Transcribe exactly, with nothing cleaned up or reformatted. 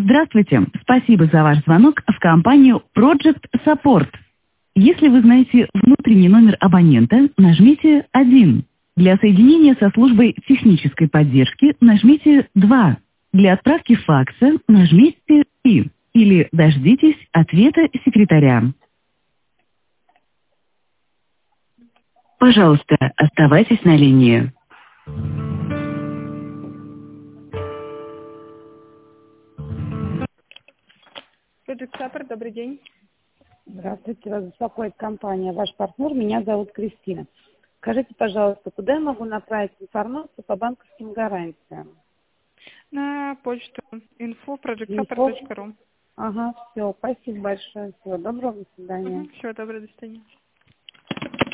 Здравствуйте. Спасибо за ваш звонок в компанию Project Support. Если вы знаете внутренний номер абонента, нажмите один. Для соединения со службой технической поддержки нажмите два. Для отправки факса нажмите три. Или дождитесь ответа секретаря. Пожалуйста, оставайтесь на линии. Project Support, добрый день. Здравствуйте, вас беспокоит компания. Ваш партнер, меня зовут Кристина. Скажите, пожалуйста, куда я могу направить информацию по банковским гарантиям? На почту info project support Инфо? точка ру. Ага, все, спасибо большое. Всего доброго, до свидания. Угу, всего доброго, до свидания.